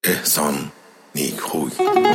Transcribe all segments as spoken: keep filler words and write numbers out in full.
احسان نیکخوی.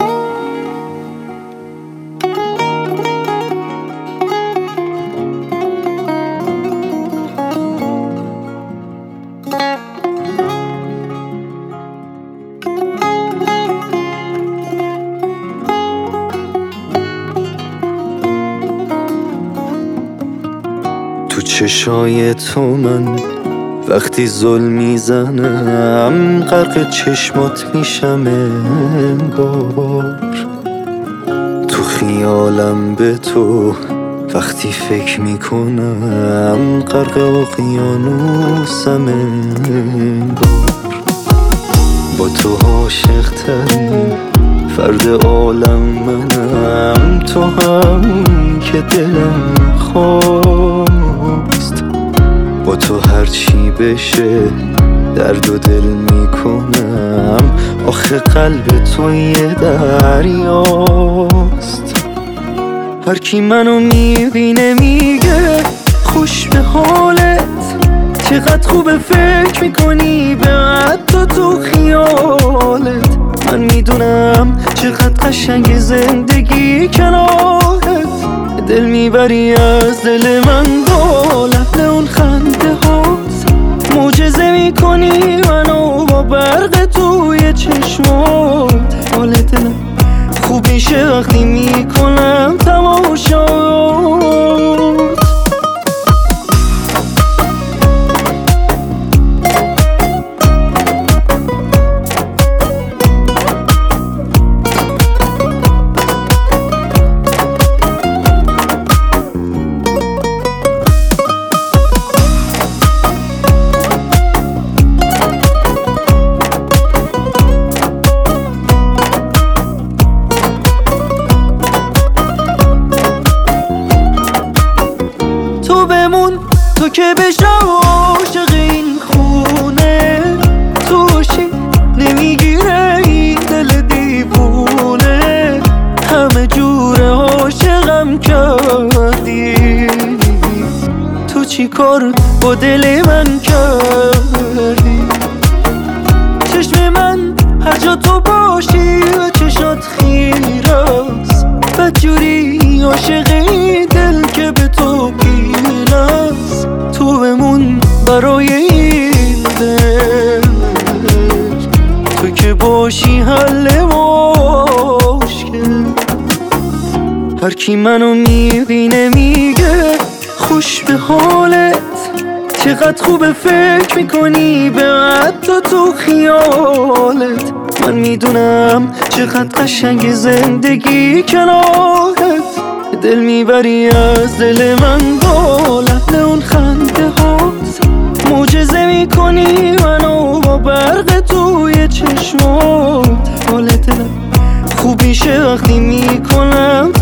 تو چشای تو من وقتی ظلم میزنم غرق چشمات میشم انگار. تو خیالم به تو وقتی فکر میکنم غرق اقیانوسم انگار. با تو عاشق ترین فرد عالم منم، تو هم که دلم خواست. با تو هرچی بشه درد و دل میکنم، آخه قلب تو یه دریاست. هر کی منو میبینه میگه خوش به حالت، چقدر خوبه فکر میکنی به حتی تو خیالت. من میدونم چقدر قشنگ زندگی کنارت، دل میبری از دل من با لحن اون خنده هات. معجزه میکنی منو با برق توی چشمات. حال دلم خوب میشه وقتی میکنم تماشات. تو بمون، تو که بشم عاشق این خونه. توشی نمیگیره این دل دیوونه، همه جور عاشقم کردی. تو چی کار با دل من کردی؟ چشم من هر جا تو باشی و چشات خیراست. بدجوری عاشق این دل که به تو گیلاست. تو بمون برای این دل، تو که باشی حل مشکل. هر کی منو میبینه میگه خوش به حالت، چقدر خوبه فکر میکنی به حتی تو خیالت. من میدونم چقدر قشنگ زندگی کنارت، دل میبری از دل من با لحن اون خنده هات. معجزه میکنی منو با برق توی چشمات. حال دلم خوب میشه وقتی میکنم